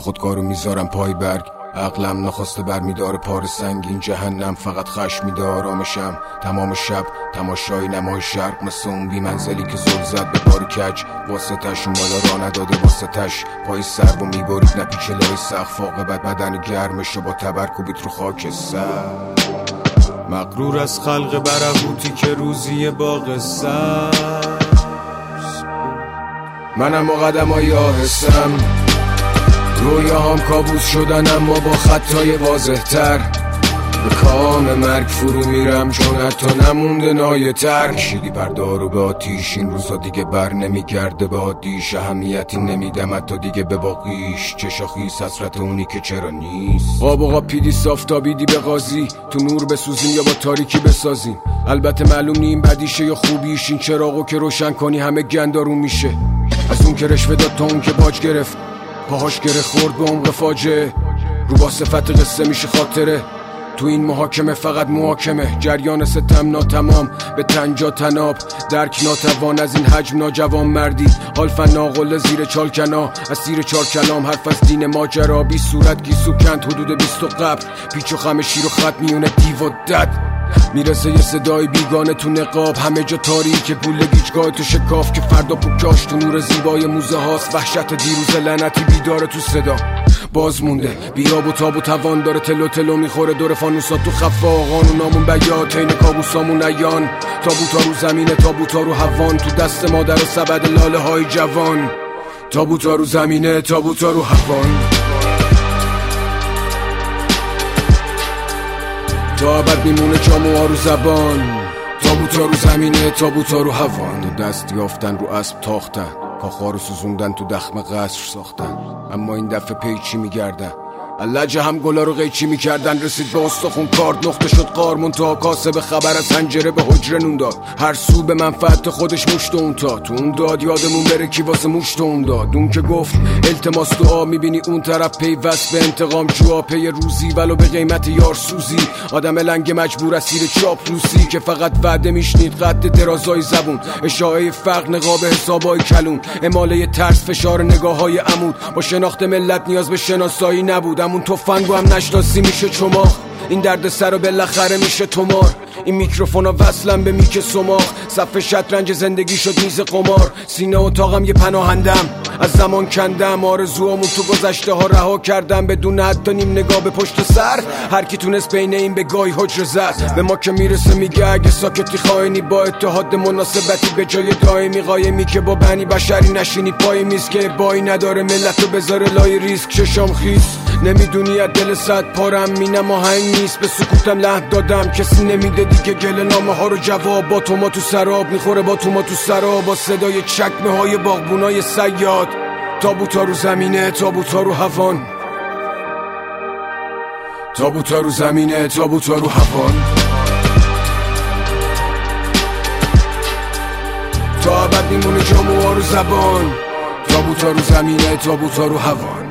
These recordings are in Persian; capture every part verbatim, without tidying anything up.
خودکارو میذارم پای برگ، عقلم نخواسته برمیداره پار سنگین جهنم، فقط خشم میده آرامشم تمام شب، تماشای نمای شرق مثل اون بی منزلی که زل زد به بار کج، واسه تش اون بالا را نداده واسه تش، پای سر و میبارید نپیچه لای سقف، عاقبت بدن گرمشو با تبر کوبید رو خاک سر. مغرور از خلق برهوتی که روزی باغ سبز، منم با قدمای آهستم، رویاهام کابوس شدن اما با خطای واضح تر، به کام مرگ فرو میرم چون حتی نمونده نایه تر. کشیدی پردارو به آتیش، این روزا دیگه بر نمیگرده به عادیش، اهمیتی نمیدم حتی دیگه به باقیش، چشا خیس حسرت اونی که چرا نیست. آب و پیدی صافتابیدی به قاضی، تو نور بسوزیم یا با تاریکی بسازیم، البته معلوم نیم بدیشه یا خوبیش، این چراغو که روشن کنی همه گندارون میشه، از اون که رشوه داد تا اون که باج گرفت، پاهاش گره خورد به عمق فاجعه، رو با صفت قصه میشه خاطره، تو این محاکمه فقط محاکمه، جریان ستم ناتمام به تنجا تناب، درک ناتوان از این حجم ناجوان مردی، حال فناقل زیر چالکنا، از سیر چار کلام حرف از دین ماجرا، بی صورت گیسو کند حدود بیست و قبل، پیچ و خم شیر و خط میونه دیو و دد، میرسه یه صدای بیگانه تو نقاب، همه جا تاریک گوله گیجگاه تو شکاف، که فردا پوکاش تو نور زیبای موزه هاست، وحشت دیروز لعنتی بیداره تو صدا، باز مونده بیاب و تاب و توان داره، تلو تلو میخوره دور فانوسات تو خفا، قانونامون بیاد تین کابوسامون ایان، تابوتا رو زمینه تابوتا رو هوان، تو دست مادر و سبد لاله های جوان، تابوتا رو زمینه تابوتا رو هوان، تا ابد میمونه جاموها رو زبان، تابوتا رو زمینه تابوتا رو هوان، دو دست یافتن رو اسب تاختن، کاخا رو سوزوندن تو دخم قصر ساختن، اما این دفعه پیچی میگردن، اللجه هم گلا رو قیچی میکردن، رسید به استخون کارد نقطه شد قارمون، تا کاسه به خبر از حنجره به حجره نون داد، هر سو به منفعت خودش مشت اون تا، تو اون داد یادمون بره کی واسه مشت اون داد، اون که گفت التماس دعا، میبینی اون طرف پیوست به انتقام جوا، پی روزی ولو به قیمت یار سوزی، آدم لنگ مجبور اسیر چاپلوسی، که فقط وعده میشنید قد درازای زبون، اشاعه فقر نقاب حسابای کلون، اماله ترس فشار نگاههای عمود، با شناخت ملت نیاز به شناسایی نبود، همون تفنگو هم نشناسی میشه چماخ، این درد سر و بالاخره میشه تومار، این میکروفونا وصلن به میک سماخ، صف شطرنج زندگی شد میز قمار، سینه اتاقم یه پناهندم، از زمان کندم آرزوامون تو گذشته ها رها کردم، بدون حتی نیم نگاه به پشت سر، هر کی تونست بین این به گای حجر زد، به ما که میرسه میگه اگه ساکتی خائنی، با اتحاد مناسبتی به جای دائمی، قایمی که با بنی بشری نشینی پای میز، که بایی نداره ملت رو بذاره لای ریسک، چشام خیس نمیدونی از دل صد پارم، مینم آهنگ نیست به سکوتم لحن دادم، کسی نمیده دیگه گل نامه ها رو جواب، با تو ما تو سراب میخوره با تو ما تو سراب، با صدای چکمه های باغبونای صیاد، تابوتا رو زمینه تابوتا رو هوان، تابوتا رو زمینه تابوتا رو هوان، تا ابد میمونه جاموها رو زبان، تابوتا رو زمینه تابوتا رو هوان.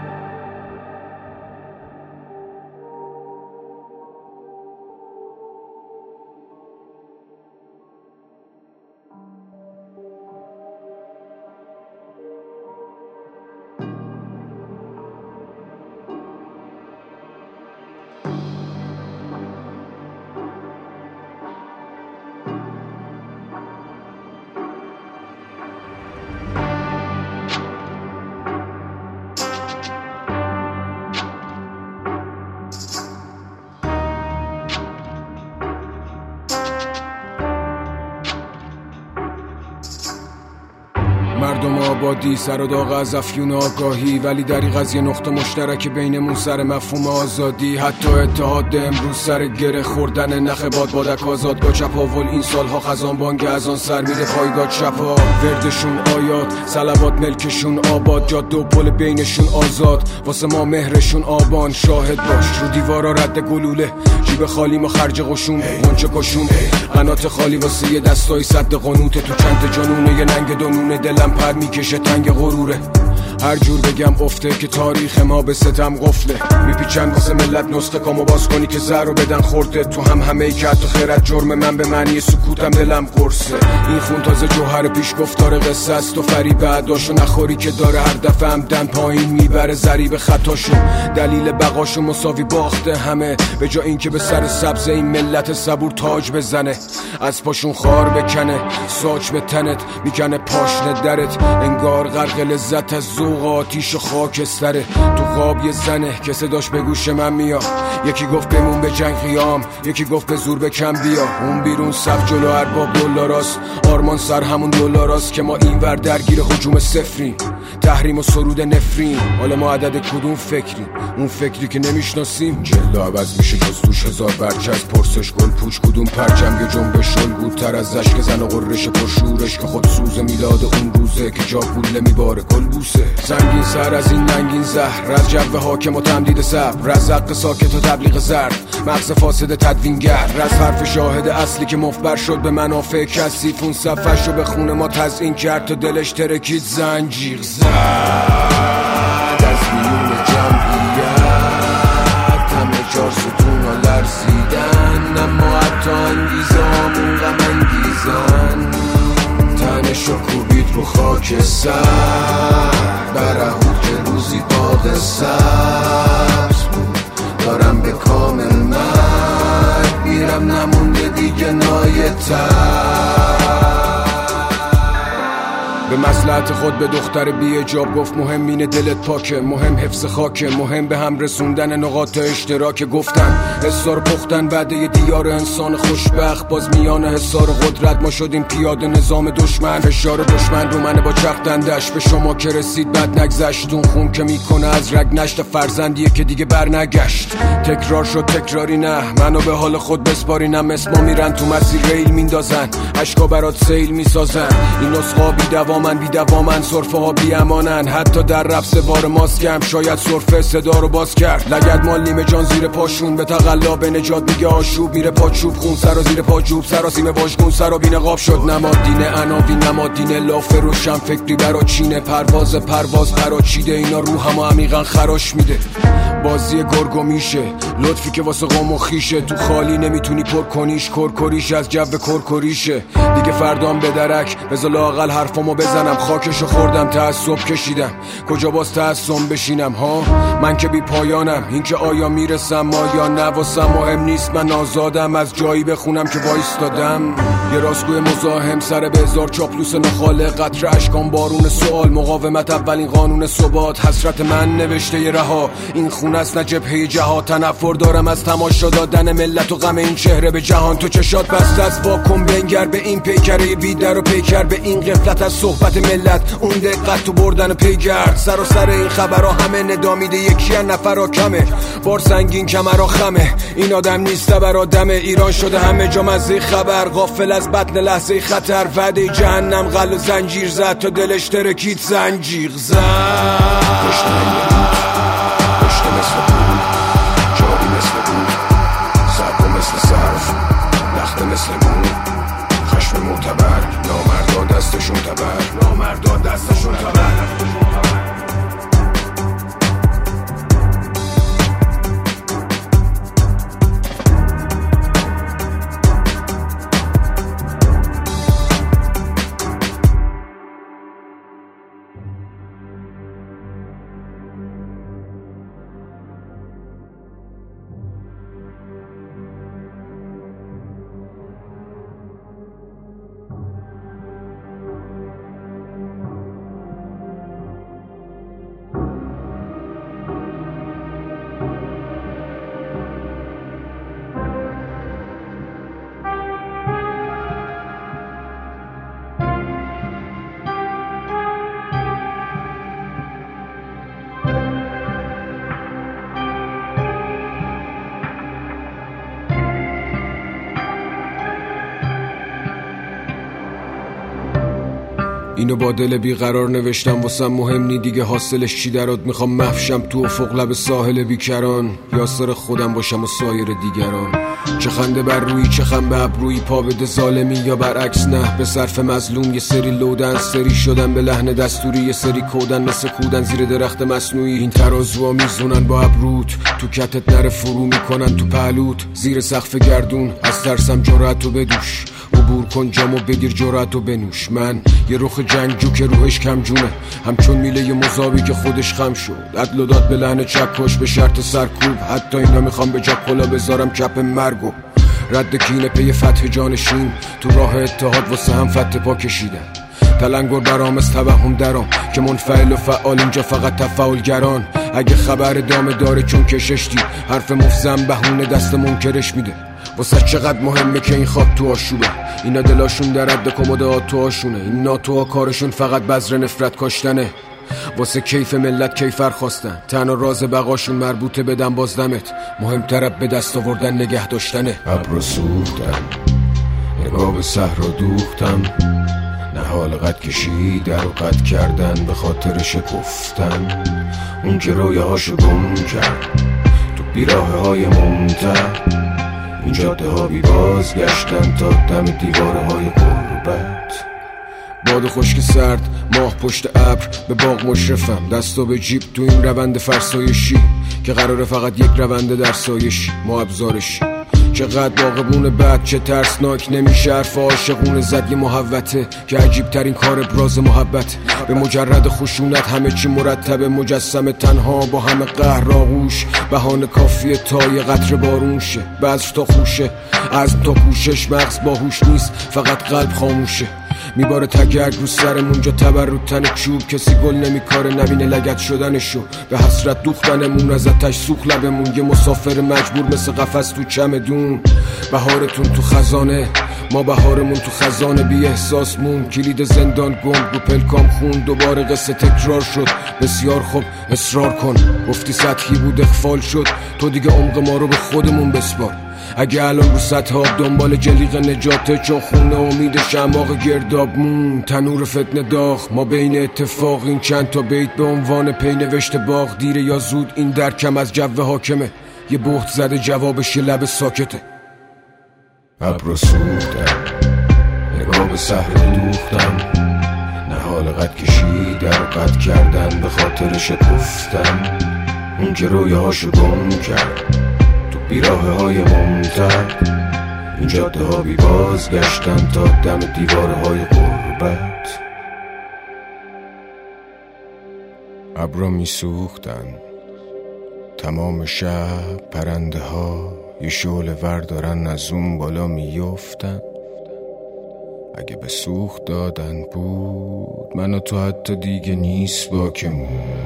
مردم آبادی سر و داغ از افیون آگاهی، ولی دریغ از یه نقطه مشترک بینمون سر مفهوم آزادی، حتی اتحاد امروز سر گره خوردن نخ باد بادک آزادگاه چپاول، این سالها خزان بانگ از آن سر میره پایگاه چپا، وردشون آیات صلوات ملکشون آباد، جاده و پل بینشون آزاد، واسه ما مهرشون آبان، شاهد باش رو دیوارا رد گلوله، جیب خالی ما خرج قشون غنچه کشون، قنات خالی واسه یه دستای صد قانوت، تو چند جنونه یه ننگ دونونه، دلم پر میکشه تنگ غروره، هر جور بگم افته که تاریخ ما به ستم قفله. میپیچن واسه ملت نسخه کامو باز کنی که زر رو بدن خورده. تو هم همه ای که حتی خیرت جرم من به معنی سکوتم دلم قرصه. این خون تازه جوهر پیش گفتار قصه است و فریب عداشو نخوری که داره هر دفعه هم دن پایین میبره ضریب خطاشو. دلیل بقاشو مساوی باخته همه، به جا این که به سر سبز این ملت صبور تاج بزنه. از پاشون خار بکنه ساچ به تنت میکنه پاشنه درت. انگار غرق لذت از ذوق آتیش و خاکستره. تو خواب یه زنه که صداش به گوش من میاد. یکی گفت بمون به جنگ قیام، یکی گفت به زور بکن بیا. اون بیرون صف جلو ارباب دلاراست، آرمان سر همون دلاراست که ما اینور درگیر هجوم صفریم. تحریم و سرود نفرین، حالا ما عدد کدوم فکریم؟ اون فکری که نمیشناسیم. جلو عوض میشه جز توش هزار برچسب. پرسش گل پوچ کدوم پرچم یه جنبش الگوتر از اشک زن و قررش پرشورش که خود سوز میلاد اون روزه که جا پوله میباره گل بوسه. سنگین سر از این ننگین زهر، از جو حاکم و تمدید صبر، از حق ساکت و تبلیغ زرد، مغز فاسد تدوینگر، از حرف شاهد اصلی که مفبر شد به منافع کثیف. اون صفحش رو به خون ما تزیین کرد تا دلش ترکید زنجیر زد از میون جمعیت. همه چار ستون ها لرزیدن، اما حتی انگیزامون غم انگیزن. تنش رو کوبید رو خاک سر برهود که روزی باغ سبز بود. دارم به کامل مرگ میرم، نمونده دیگه نایتر. به مصلحت خود به دختر بی حجاب گفت مهم اینه دلت پاکه، مهم حفظ خاکه، مهم به هم رسوندن نقاط اشتراک. گفتن حسار پختن بعد دیار انسان خوشبخت. باز میان حسار قدرت ما شدیم پیاده نظام دشمن. فشار دشمن رو منه با چرخدندش، به شما که رسید بد نگذشت. اون خون که میکنه از رگ نشت فرزندیه که دیگه بر نگشت. تکرار شد تکراری نه، منو به حال خود بسپارینم. اسما میرن تو مسیر ریل میندازن، عشقا برات سیل میسازن. این نسخا بی دوامن بی دوامن، صرفه ها بی امانن. حتی در رفت سوار ماسکم شاید صرفه صدا رو باز کرد. لگد مال نیمه جان زیر پاشون، به تقلا به نجات میگه آشوب. میره پاچوب خون سرا زیر پا جوب، سراسیم واژگون سرا بی نقاب شد. نمادین عناوین نمادین لافه روشن فکری برا چینه. پرواز پرواز پراچیده، اینا رو هم عمیقا خراش میده. بازی گرگو میشه لطفی که واسه قوم و خیشه. تو خالی نمیتونی پر کنیش، کرکریش از جو کرکریشه. دیگه فردام به درک بذار لااقل حرفامو بزنم. خاکشو خوردم تعصب کشیدم، کجا باز تعصب بشینم ها؟ من که بی پایانم، این که آیا میرسم ما یا نه واسم مهم نیست. من آزادم از جایی بخونم که وایستادم. یه راستگوی مزاحم سر به هزار چاپلوس نخاله. قطره اشکان بارون سوال، مقاومت اولین قانون ثبات. حسرت من نوشته ی رها، این خون است نه جبهه جهاد. تنفر دارم از تماشا دادن ملت و غم این چهره به جهان. تو چشات بسته از واکن بنگر به این پیکره بیدر و پیکر به این غفلت از صحبت ملت. اون دقت تو بردن پیگرد، سر و سر این خبرها همه ندامیده یکی از نفرها کمه. بار سنگین کمرها خمه، این آدم نیست برا دمه. ایران شده همه جا مزه خبر، غافل از بطن لحظه خطر. وعده جهنم غل و زنجیر زد تا دلش ترکید زنجیر زد. پشت مثل بود، جاری مثل بود، سرپا مثل صرف، لخته مثل بود. خشم معتبر، نامردا دستشون تبر، نامردا دستشون تبر. اینو با دل بیقرار نوشتم واسم مهم نی دیگه حاصلش چی درات. میخوام محشم تو افق لب ساحل بیکران، یاسر خودم باشم و سایر دیگران. چه خنده بر روی چه خم به ابروی، پا بده ظالمی یا برعکس نه به صرف مظلوم. یه سری لودن سری شدن به لحن دستوری، یه سری کودن مثل کودن زیر درخت مصنوعی. این ترازوها میزونن با ابروت، تو کتت نره فرو میکنن تو پهلوت. زیر سقف گردون از ترسم جرأتو بدوش، عبور کن جامو بگیر جرأتو بنوش. من یه رخ جنگجو که روحش کم جونه، همچون میله یه مذابی که خودش خم شد. عدل و داد به لحن چکش به شرط سرکوب، حتی اینا میخوام به جا کلا بذارم کپ مرگو. رد کینه پی فتح جانشین، تو راه اتحاد واسه هم فتح پا کشیدن. تلنگر برام از توهم درام که منفعل و فعال اینجا فقط تفاعلگران. اگه خبر دامه داره چون کشش دید، حرف مفزم بهونه دست منکرش میده. واسه چقدر مهمه که این خاک تو آشوبه، اینا دلاشون در رد کمد آتوهاشونه. این ناتوها کارشون فقط بذر نفرت کاشتنه، واسه کیف ملت کیفر خواستن. تنها راز بقاشون مربوطه بدن بازدمت، مهمتر به دست آوردن نگه داشتنه. ابرو سوختم، نگاه به صحرا دوختم، نهال قد کشی در و قد کردن به خاطر شکفتن. اون که رویه هاشو گم کرد تو بیراه های ممتر، این جاده ها بی بازگشتن تا دم دیواره های غربت. باد خشک سرد ماه پشت ابر به باغ مشرفم، دستو به جیب تو این روند فرسایشی که قراره فقط یک روند در سایشی ما ابزارشی. چقدر باغبون بد چه ترسناک، نمیشه حرف عاشقونه زد یه محوته که عجیب ترین کار ابراز محبت. به مجرد خشونت همه چی مرتبه، مجسم تنها با همه قهر آغوش. بهانه کافیه تا یه قطره بارون شه، بذر تا خوشه عزم تا کوشش. مغز باهوش نیست فقط قلب خاموشه، میباره تگرگ رو سرمون جا تبر رو تن چوب. کسی گل نمیکاره نبینه لگد شدنشو، به حسرت دوختنمون از آتش سوخت لبمون. یه مسافر مجبور مثل قفس تو چمدون. بهارتون تو خزانه ما بهارمون تو خزانه، بی احساسمون کلید زندان گم رو پلکام خون. دوباره قصه تکرار شد بسیار خوب اصرار کن، گفتی سطحی بود اخفال شد، تو دیگه عمق ما رو به خودمون بسپار. اگه الان رو سطح آب دنبال جلیق نجاته، چون خونه امید شماغ گردابمون. تنور فتنه داغ ما بین اتفاق، این چند تا بیت به عنوان پی نوشته باغ. دیره یا زود این درکم از جو حاکمه، یه بهت زده جوابش یه لب ساکته. ابرو سوختم، نگاه به صحرا دوختم، نهال قد کشی در و قد کردن به خاطر شکفتن. اون که رویه هاشو گم کرد تو بیراه های ممتر، این جاده ها بی بازگشتن تا دم دیواره های غربت. ابرا می سوختن تمام شب، پرنده ها یه شعله ور دارن از اون بالا میفتن. اگه به سوخت دادن بود من و تو حتی دیگه نیست باکمون.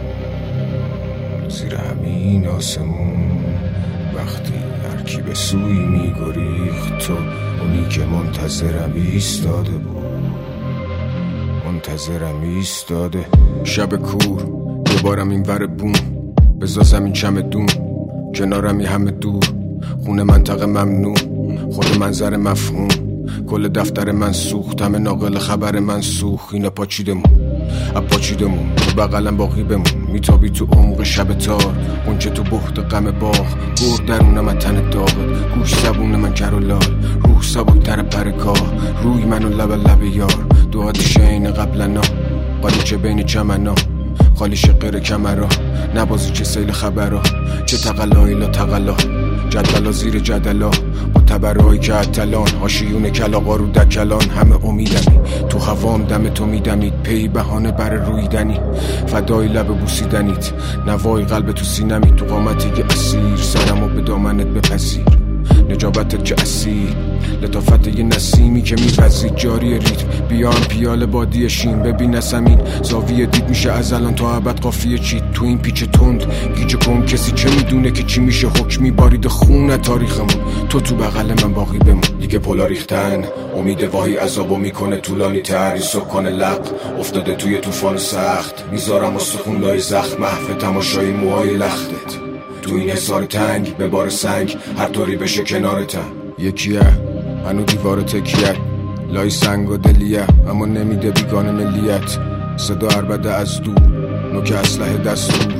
زیر همین آسمون وقتی هر کی به سوی میگریخت، تو اونی که منتظرم ایستاده بود، منتظرم ایستاده. شب کور دوبارم این ور بوم، بزا زمین چمدون کنارم یه همه دور. خونه منطقه ممنوع، خود منظر مفهوم. کل دفتر من سوخت، همه ناقل خبر من سوخت. اینا پاچیدمون اپاچیدمون تو بغلم باقی بمون. میتابی تو عمق شب تار، اونچه تو بخت غم باغ. گرد درونم از تن داغت، گوش زبون من گر و لال. روح سبک در پر کار، روی من و لب لب یار. دعات شین قبلنا قالیچه بین چمنا، خالی شقر کمرا نبازی چه سیل خبرا. چه تقلایی لا تقلا جدلا زیر جدلا، با تبرهایی که اتلان هاشیون کلاغا رو دکلان. همه امیدمی تو هوام دم تو میدمید، پی بهانه بر رویدنی فدای لب بوسیدنیت. نوای قلب تو سینمی تو قامتی که اسیر، سرمو به دامنت بپذیر. نجابتت که اسیر لطافت یه نسیمی که میوزید جاری ریتم. بیان پیاله بادی شین ببین نسمین زاویه دید میشه از الان تا ابد قافیه چید. تو این پیچ تند گیج کن کسی چه میدونه که چی میشه حکمی بارید خون تاریخمون. تو تو بغل من باقی بمون. دیگه پلا ریختن امید واهی عذابو میکنه طولانی تر. این سکان لق افتاده توی طوفان سخت، میذارم استخون لای زخم محو تماشای موهای لختت. تو این حصار تنگ به بار سنگ هر طوری بشه کنارتم. یکیه هنو دیوار تکیه لای سنگ و دلیه، اما نمیده بیگانه ملیت. صدا عربده از دور نوک اسلحه دستور،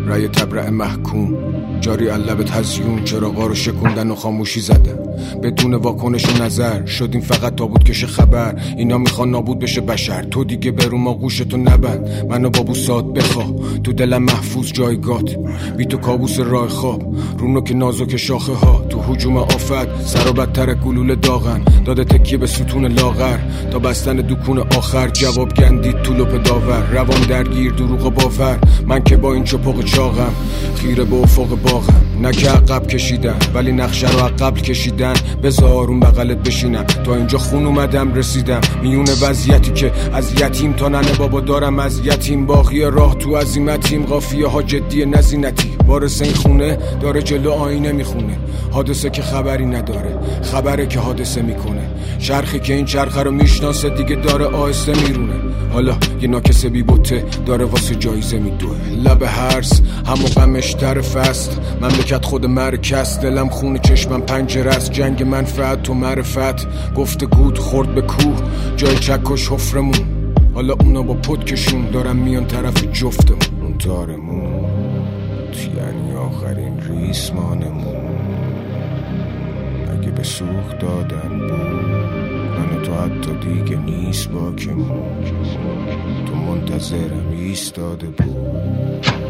رأی تبرع محکوم جاری علبت هزیون، چراغا رو شکوندن و خاموشی زدن بدون واکنش و نظر. شدیم فقط تابوت کش خبر، اینا میخوان نابود بشه بشر. تو دیگه برو ما گوشتو نبند، منو با بوسات بخواه تو دلم محفوظ جایگات. بی تو کابوس راه خواب رونو که نازک شاخه ها. تو هجوم آفت سر و بدتر گلوله داغن، داده تکیه به ستون لاغر تا بستن دکون آخر. جواب گندید تو لپ داور، روان درگیر دروغ و باور. من که با این چپق چاقم خیره به افق باغم. نه که عقب کشیدم ولی نقشه رو عقب کشیدن. بذار اون بغلت بشینم، تا اینجا خون اومدم رسیدم. میون وضعیتی که از یتیم تا ننه بابا دارم از یتیم. باقی راه تو عزیمتیم، قافیه ها جدی نزینتی. وارث این خونه داره جلو آینه میخونه، حادثه که خبری نداره، خبره که حادثه میکنه. چرخی که این چرخه رو میشناسه دیگه داره آهسته میرونه. حالا یه ناکس بی بوته داره واسه جایزه میدوه. لب هرس همو غمش طرف است، مملکت خود مرکز. دلم خونه چشمم پنجره است، جنگ منفعت و معرفت. گفته گود خورد به کوه جای چکش حفرمون. حالا اونا با پدکشون دارن میان طرف جفتمون. اون تارمون یعنی آخرین ریسمانمون. اگه به سوخت دادن بود من تو حتی دیگه نیست باکمون. تو منتظرم ایستاده بود.